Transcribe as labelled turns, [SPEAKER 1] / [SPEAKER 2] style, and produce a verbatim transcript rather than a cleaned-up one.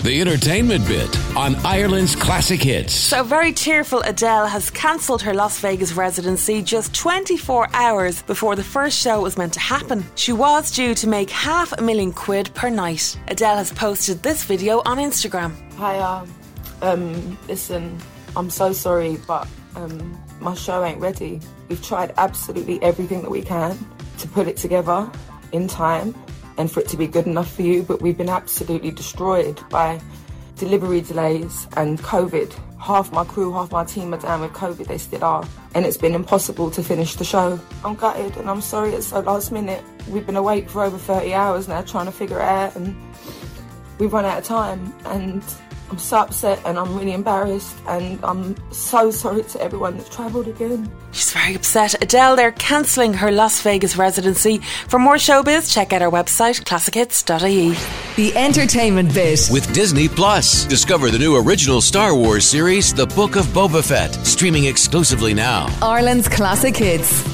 [SPEAKER 1] The Entertainment Bit on Ireland's Classic Hits.
[SPEAKER 2] So very tearful Adele has cancelled her Las Vegas residency just twenty-four hours before the first show was meant to happen. She was due to make half a million quid per night. Adele has posted this video on Instagram.
[SPEAKER 3] Hi, uh, um, listen, I'm so sorry, but um, my show ain't ready. We've tried absolutely everything that we can to put it together in time and for it to be good enough for you, but we've been absolutely destroyed by delivery delays and COVID. Half my crew, half my team are down with COVID, they still are, and it's been impossible to finish the show. I'm gutted and I'm sorry it's so last minute. We've been awake for over thirty hours now trying to figure it out, and we've run out of time, and I'm so upset and I'm really embarrassed, and I'm so sorry to everyone that's travelled again.
[SPEAKER 2] She's very upset. Adele, they're cancelling her Las Vegas residency. For more showbiz, check out our website, classic hits dot I E.
[SPEAKER 4] The Entertainment Bit
[SPEAKER 1] with Disney Plus. Discover the new original Star Wars series, The Book of Boba Fett, streaming exclusively now.
[SPEAKER 4] Ireland's Classic Hits.